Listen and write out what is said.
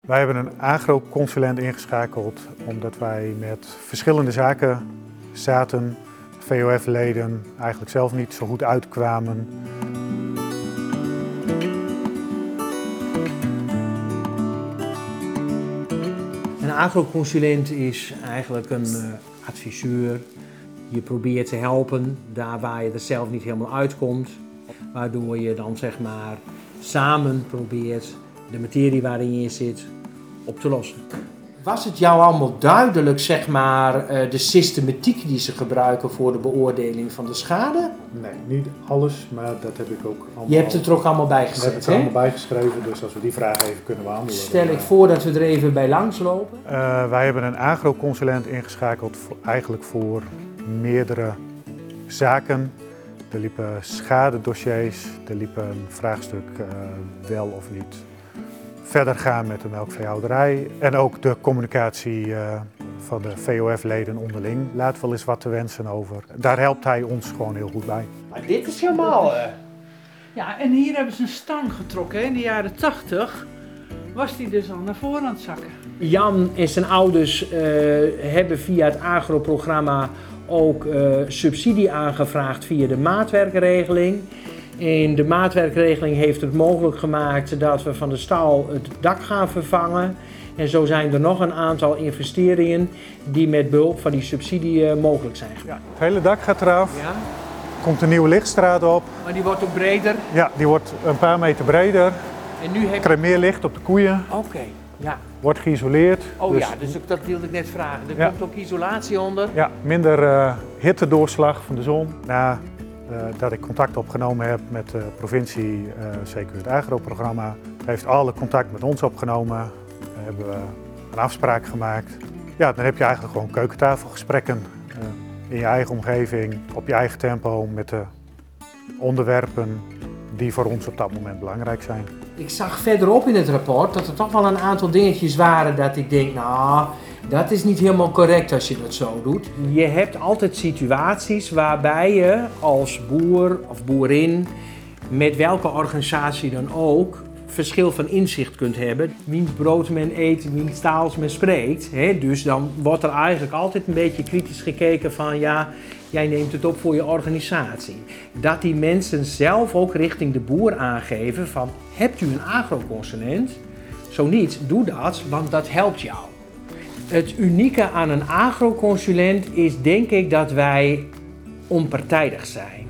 Wij hebben een agroconsulent ingeschakeld omdat wij met verschillende zaken zaten. VOF-leden eigenlijk zelf niet zo goed uitkwamen. Een agroconsulent is eigenlijk een adviseur. Je probeert te helpen daar waar je er zelf niet helemaal uitkomt. Waardoor je dan zeg maar samen probeert de materie waarin je zit op te lossen. Was het jou allemaal duidelijk, zeg maar, de systematiek die ze gebruiken voor de beoordeling van de schade? Nee, niet alles, maar dat heb ik ook allemaal. Je hebt het er ook allemaal bij gezet, Ik heb het er allemaal bijgeschreven, dus als we die vraag even kunnen behandelen. Stel ik voor dat we er even bij langslopen. Wij hebben een agroconsulent ingeschakeld eigenlijk voor meerdere zaken. Er liepen schadedossiers, er liep een vraagstuk wel of niet verder gaan met de melkveehouderij. En ook de communicatie van de VOF-leden onderling laat wel eens wat te wensen over. Daar helpt hij ons gewoon heel goed bij. Maar dit is helemaal... Ja, en hier hebben ze een stang getrokken. In de jaren 80 was die dus al naar voren aan het zakken. Jan en zijn ouders hebben via het agroprogramma ook subsidie aangevraagd via de maatwerkregeling. En de maatwerkregeling heeft het mogelijk gemaakt dat we van de stal het dak gaan vervangen. En zo zijn er nog een aantal investeringen die met behulp van die subsidie mogelijk zijn. Ja, het hele dak gaat eraf, Ja, komt een nieuwe lichtstraat op. maar die wordt ook breder. Ja, die wordt een paar meter breder, En nu heb je... krijgt meer licht op de koeien, Oké, ja. wordt geïsoleerd. Oh dus, ja, dus dat wilde ik net vragen. Er Ja. komt ook isolatie onder. Ja, minder hittedoorslag van de zon. Nadat ik contact opgenomen heb met de provincie, zeker het agroprogramma, heeft alle contact met ons opgenomen. Hebben we een afspraak gemaakt. Ja, dan heb je eigenlijk gewoon keukentafelgesprekken in je eigen omgeving, op je eigen tempo, met de onderwerpen die voor ons op dat moment belangrijk zijn. Ik zag verderop in het rapport dat er toch wel een aantal dingetjes waren dat ik denk, nou, dat is niet helemaal correct als je dat zo doet. Je hebt altijd situaties waarbij je als boer of boerin, met welke organisatie dan ook, verschil van inzicht kunt hebben. Wiens brood men eet, wiens taals men spreekt. Dus dan wordt er eigenlijk altijd een beetje kritisch gekeken van ja, jij neemt het op voor je organisatie. Dat die mensen zelf ook richting de boer aangeven van hebt u een agroconsulent? Zo niet, doe dat, want dat helpt jou. Het unieke aan een agroconsulent is denk ik dat wij onpartijdig zijn.